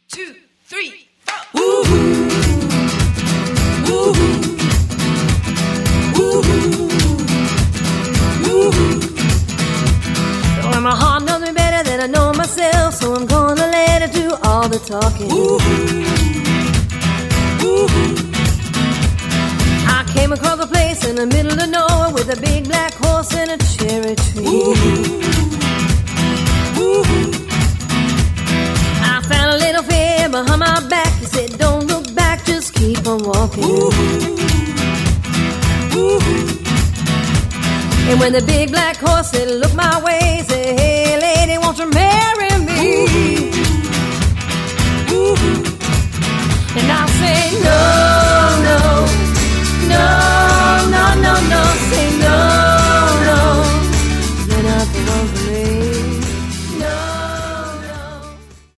2, 3, 4. Woo-hoo. Woo-hoo. Woo-hoo. Woo-hoo. So my heart knows me better than I know myself, so I'm gonna let her do all the talking. Woo-hoo. Woo-hoo. I came across a place in the middle of nowhere with a big black horse and a cherry tree. Woo-hoo. Woo-hoo. I found a little fear behind my back. He said, don't look back, just keep on walking. Woo-hoo. Woo-hoo. And when the big black horse said, look my way,